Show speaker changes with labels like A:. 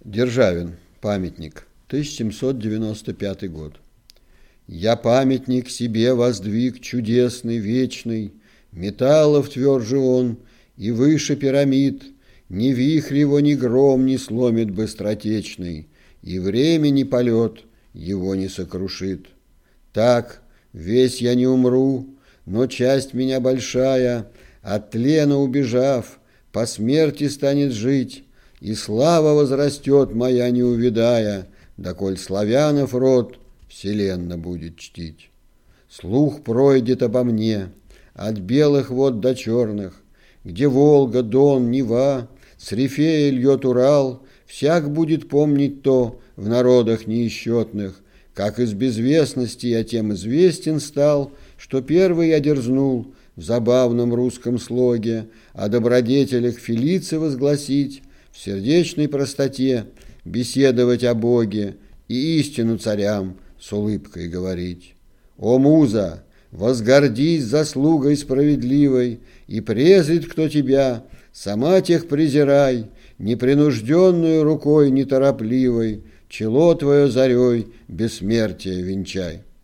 A: Державин. Памятник. 1795 год. Я памятник себе воздвиг чудесный, вечный, металлов тверже он и выше пирамид, ни вихрь его, ни гром не сломит быстротечный, и времени полет его не сокрушит. Так, весь я не умру, но часть меня большая, от тлена убежав, по смерти станет жить, и слава возрастет моя, не увядая, доколь славянов род вселенно будет чтить. Слух пройдет обо мне от белых вод до черных, где Волга, Дон, Нева, с Рифея льет Урал, всяк будет помнить то в народах неисчетных, как из безвестности я тем известен стал, что первый я дерзнул в забавном русском слоге о добродетелях Фелицы возгласить, в сердечной простоте беседовать о Боге и истину царям с улыбкой говорить. О, муза, возгордись заслугой справедливой, и презрит кто тебя, сама тех презирай, непринужденную рукой неторопливой, чело твое зарей бессмертие венчай.